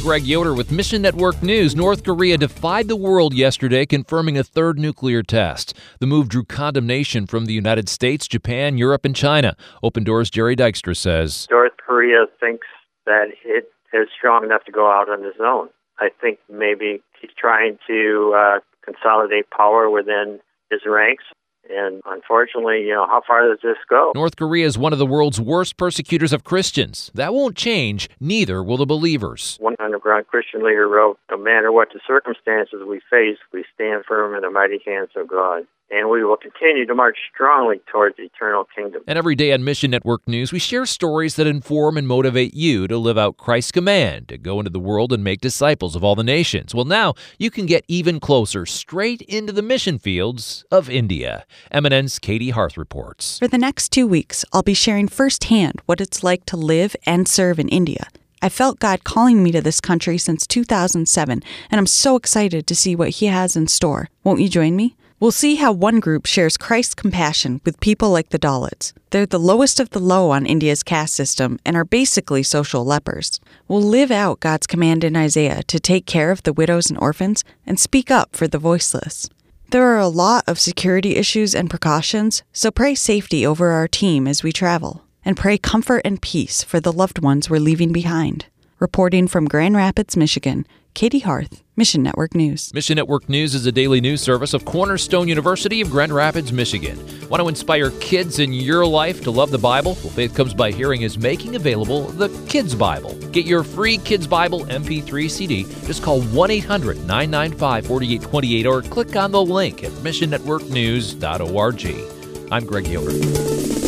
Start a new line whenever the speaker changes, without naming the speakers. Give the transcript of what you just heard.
Greg Yoder with Mission Network News. North Korea defied the world yesterday, confirming a third nuclear test. The move drew condemnation from the United States, Japan, Europe, and China. Open Doors' Jerry Dykstra says,
North Korea thinks that it is strong enough to go out on its own. I think maybe he's trying to consolidate power within his ranks. And unfortunately, how far does this go?
North Korea is one of the world's worst persecutors of Christians. That won't change. Neither will the believers.
One underground Christian leader wrote, no matter what the circumstances we face, we stand firm in the mighty hands of God. And we will continue to march strongly towards the eternal kingdom.
And every day on Mission Network News, we share stories that inform and motivate you to live out Christ's command to go into the world and make disciples of all the nations. Well, now you can get even closer, straight into the mission fields of India. MNN's Katie Harth reports.
For the next 2 weeks, I'll be sharing firsthand what it's like to live and serve in India. I felt God calling me to this country since 2007, and I'm so excited to see what He has in store. Won't you join me? We'll see how one group shares Christ's compassion with people like the Dalits. They're the lowest of the low on India's caste system and are basically social lepers. We'll live out God's command in Isaiah to take care of the widows and orphans and speak up for the voiceless. There are a lot of security issues and precautions, so pray safety over our team as we travel. And pray comfort and peace for the loved ones we're leaving behind. Reporting from Grand Rapids, Michigan, Katie Harth, Mission Network News.
Mission Network News is a daily news service of Cornerstone University of Grand Rapids, Michigan. Want to inspire kids in your life to love the Bible? Well, Faith Comes by Hearing is making available the Kids Bible. Get your free Kids Bible MP3 CD. Just call 1-800-995-4828 or click on the link at missionnetworknews.org. I'm Greg Yoder.